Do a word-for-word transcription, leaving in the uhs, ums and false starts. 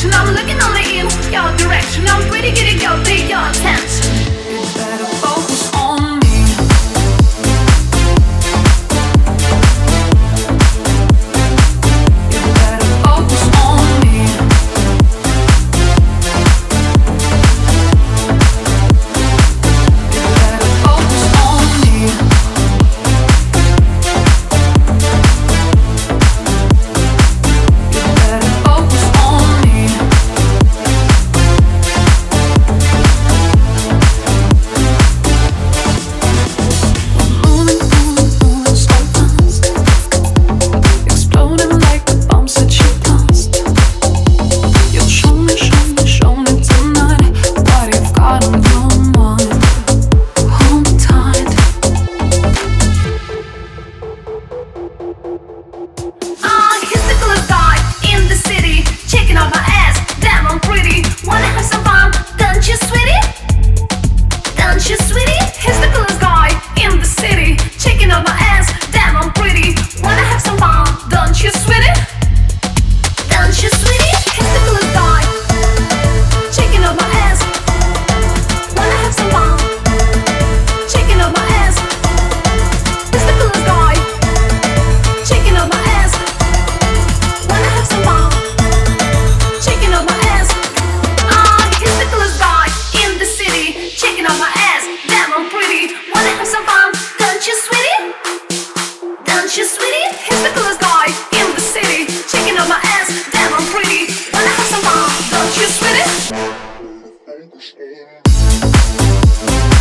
direction, I'm looking only in your direction. I'm pretty good at your pay your attention. You better focus on me. You better focus on me. You better focus on me. You better focus on me. Moving, moving, moving so fast, exploding like the bombs that you blast. You'll show me, show me, show me tonight what you've got on your mind. Hold me tight. Ah, he's the coolest guy in the city, checking out my ass, damn I'm pretty. Wanna have some fun, don't you, sweetie? Don't you, sweetie? He's the coolest guy in the city, checking out my ass, damn I'm pretty. Wanna have some fun, don't you, sweetie? Don't you, sweetie? He's the coolest guy, checking out my ass. Wanna have some fun, checking out my ass. He's the coolest guy, checking out my ass. Wanna have some fun, checking out my ass. Ah, he's the coolest guy in the city, checking out my ass, damn I'm pretty. Wanna have some fun, don't you, sweetie? Don't you, sweetie? He's the coolest guy in the city, checking out my ass, damn I'm pretty. Wanna have some fun, don't you, sweetie?